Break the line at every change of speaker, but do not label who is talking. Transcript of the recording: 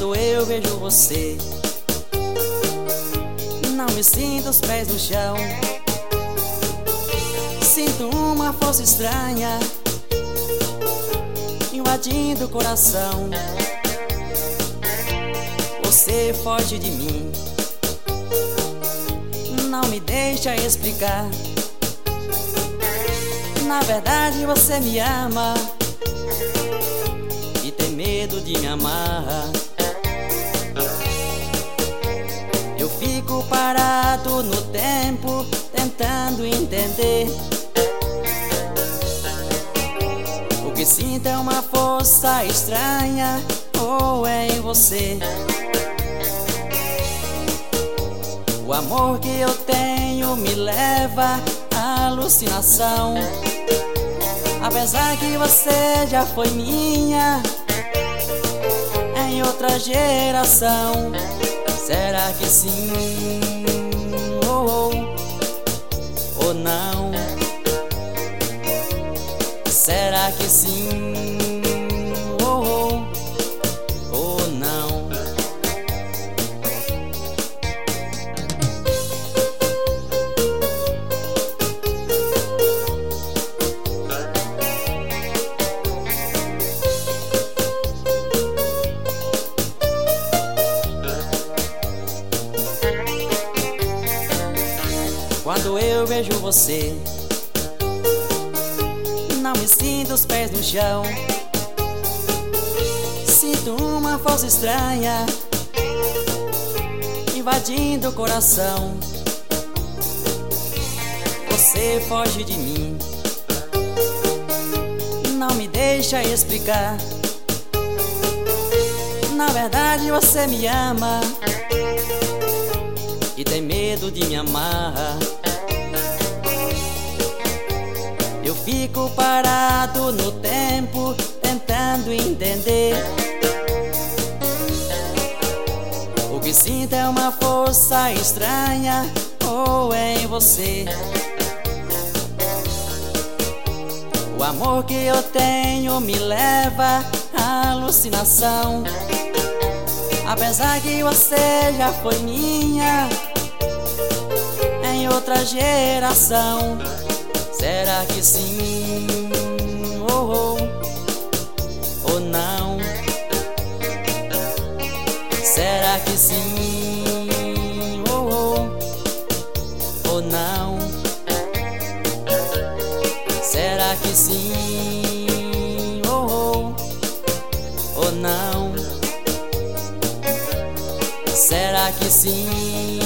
Quando eu vejo você, não me sinto os pés no chão. Sinto uma força estranha invadindo o coração. Você foge de mim, não me deixa explicar. Na verdade você me ama e tem medo de me amar. Eu fico parado no tempo, tentando entender. O que sinto é uma força estranha, ou é em você. O amor que eu tenho me leva à alucinação. Apesar que você já foi minha em outra geração. Será que sim? Ou não? Será que sim? Ou não? Quando eu vejo você, não me sinto os pés no chão. Sinto uma força estranha invadindo o coração. Você foge de mim, não me deixa explicar. Na verdade você me ama e tem medo de me amar. Eu fico parado no tempo, tentando entender. O que sinto é uma força estranha, ou é em você. O amor que eu tenho me leva à alucinação. Apesar que você já foi minha em outra geração. Será que sim? Ou não? Será que sim? Ou não? Será que sim? Ou não? Será que sim?